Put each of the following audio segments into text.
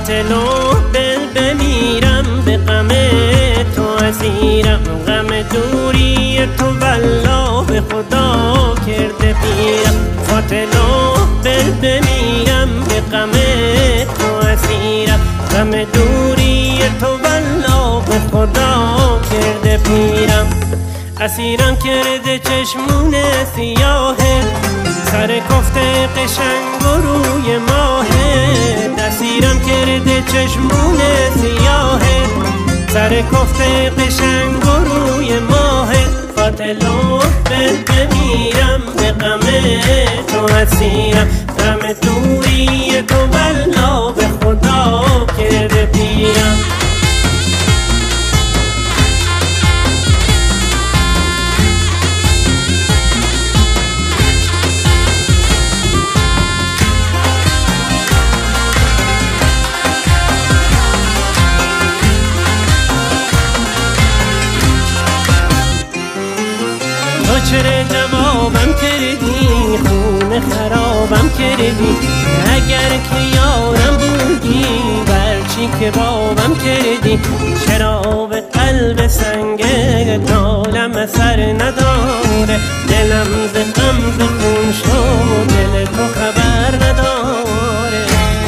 فاطلو بل بمیرم به غم تو اسیرم، غم دوری تو والله به خدا کرده پیرم. فاطلو بل بمیرم به غم تو اسیرم، غم دوری تو والله به خدا کرده پیرم. اسیرم کرده چشمون سیاهه، سر کفته قشنگ و روی ماهه. اسیرم کرده چشمون سیاهه، سر کفته قشنگ و روی ماهه. فاطلو بل بمیرم به غم تو اسیرم، غم دوری تو والله به خدا کرده پیرم. چرا جوابم کردی، خون خرابم کردی. اگر که یارم بودی برچی که بابم کردی. چرا به قلب سنگ نالم اثر نداره، دلم ز غم ز خون شد، دل تو خبر نداره.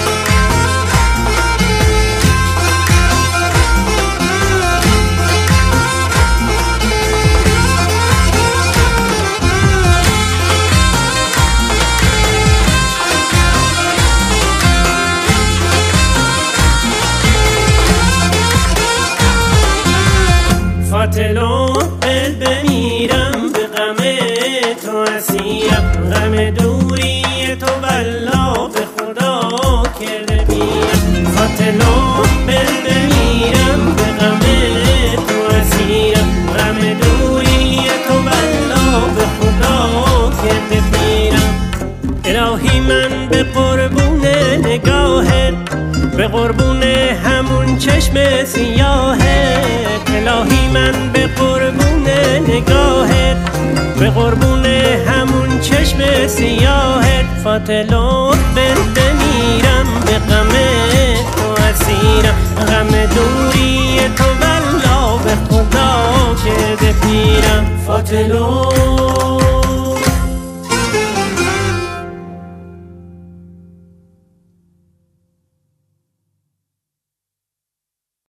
فاطلو بل بمیرم به غم تو اسیرم، غم دوری تو والله به خدا کرده پیرم. فاطلو بل بمیرم به غم تو اسیرم، غم دوری تو والله به خدا کرده پیرم. الهی من به قربون نگاهت، به قربون همون چشم سیاهت. الهی من به قربون نگاهت، به قربون همون چشم سیاهت. فاطلو بل بمیرم به غم تو اسیرم، غم دوری تو والله به خدا کرده پیرم. فاطلو